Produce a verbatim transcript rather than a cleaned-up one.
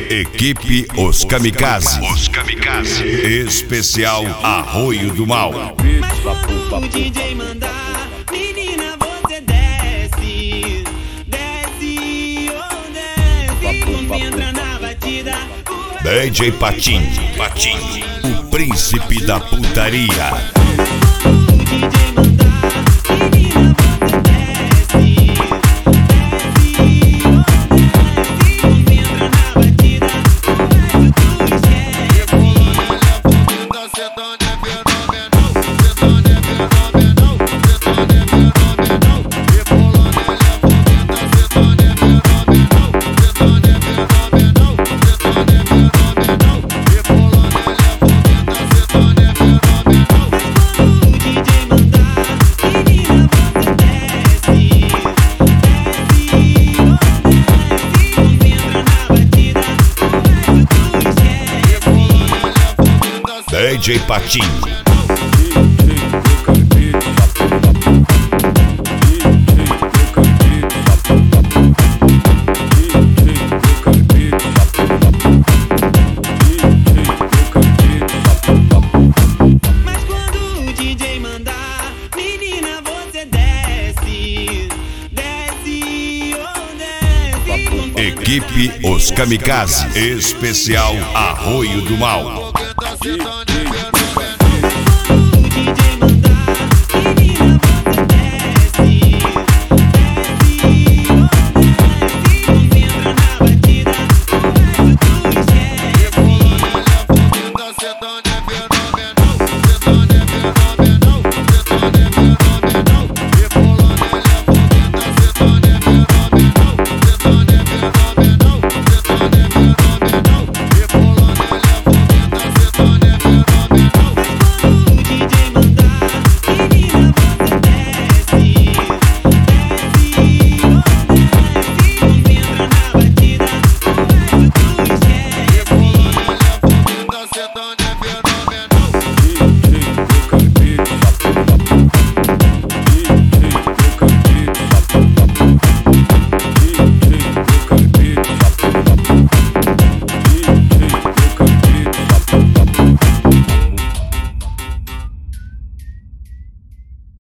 Equipe Os Kamikaze. Os Kamikaze. Especial Arroio do Mal. Mas quando o D J mandar, menina, você desce, desce, oh desce, concentra na batida. D J Patinho, Patinho, o príncipe da putaria. D J Patinho. Mas quando o D J mandar, menina, você desce, desce, oh desce. Equipe Os Kamikaze. Especial Arroio do Mal. Tá sentando,